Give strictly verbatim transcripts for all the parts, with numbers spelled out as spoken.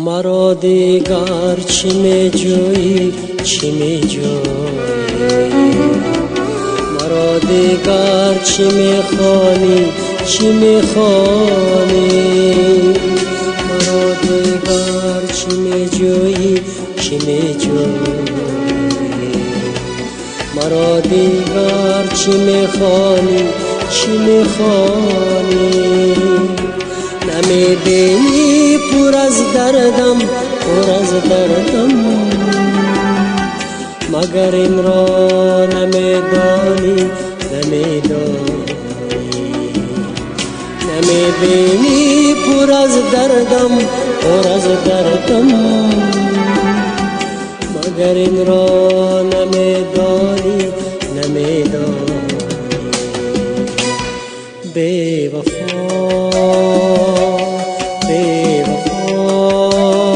مرا دیگر چی می جویی چی می جویی، مرا دیگر چی می خوانی چی می خوانی، مرا دیگر چی می جویی چی می جویی، مرا دیگر چی می خوانی چی می خوانی. نمی بینی پر از دردم پر از دردم، مگر این را نمی دانی نمی دانی. نمی بینی پر از دردم پر از دردم، مگر این را نمی دانی نمی دانی. بے وفا بے وفا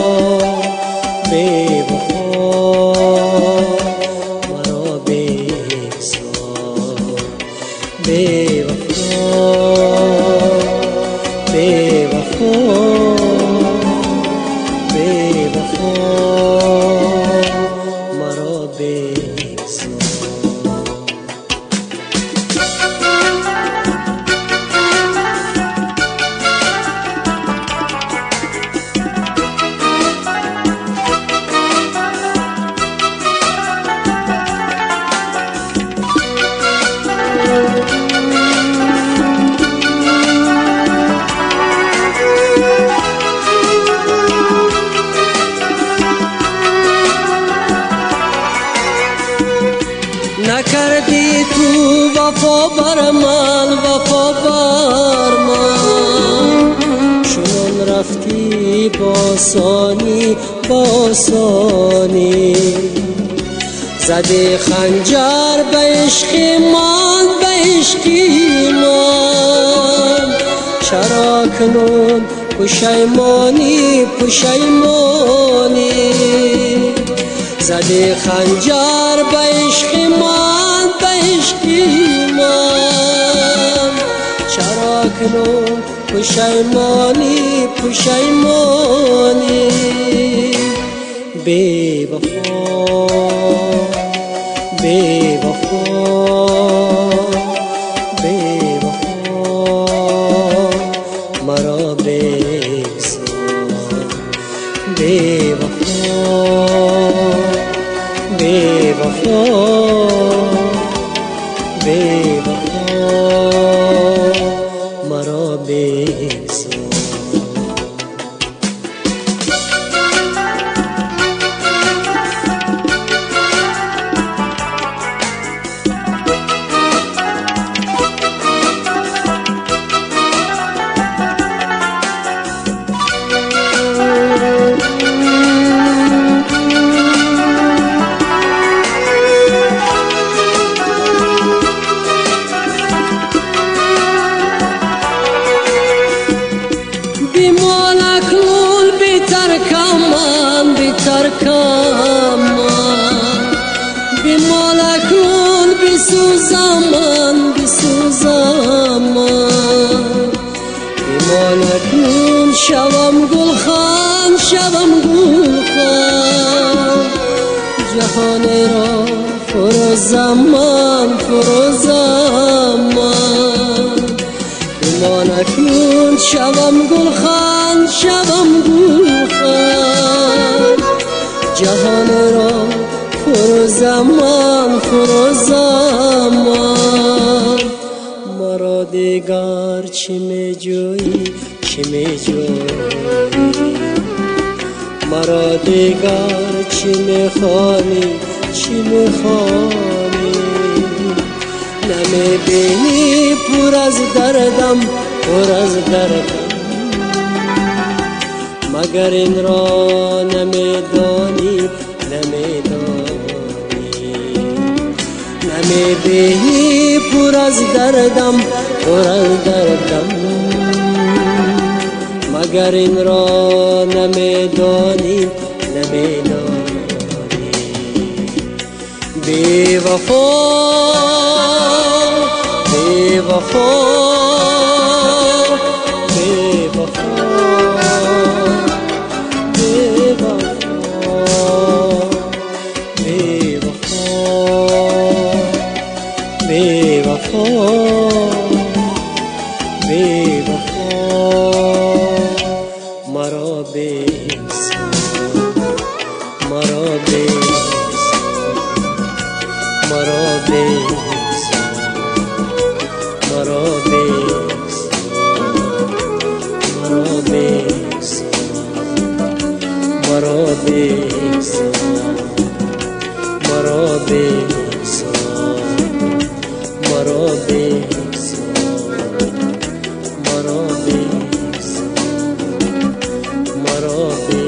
بے وفا مرا بگذار، بے وفا بے وفا بے وفا مرا بگذار. نکردی تو وفا بر من وفا بر من، چون رفتی باسانی باسانی. زدی خنجر به عشق من به عشق من، چرا کنون پشیمانی پشیمانی. زدی خنجر به عشق من به عشق من، چرا کنون پشیمانی پشیمانی. بے وفا بے وفا بے وفا مرا بگذار، بے وفا بے وفا بے وفا مرا بگذار. بیمالکون بسوزم بسوزم، بیمالکون شوم گلخان شوم گلخان. جهان را فروزم فروزم، بیمالکون شوم گلخان شوم گلخان. جهان را فروزم فروزم، مرا دیگر چی می جویی چی می جویی، مرا دیگر چی می خوانی چی می خوانی. نمی بینی پر از دردم پر از دردم، مگر این را نمی دانی نمی دانی. نمی بینی پر از دردم پر از دردم، مگر این را نمی دانی نمی دانی. بے وفا بے وفا بے وفا بے مرا بگذار مرا بگذار مرا بگذار مرا بگذار مرا بگذار مرا بگذار مرا بگذار مرا بگذار مرا بگذار مرا بگذار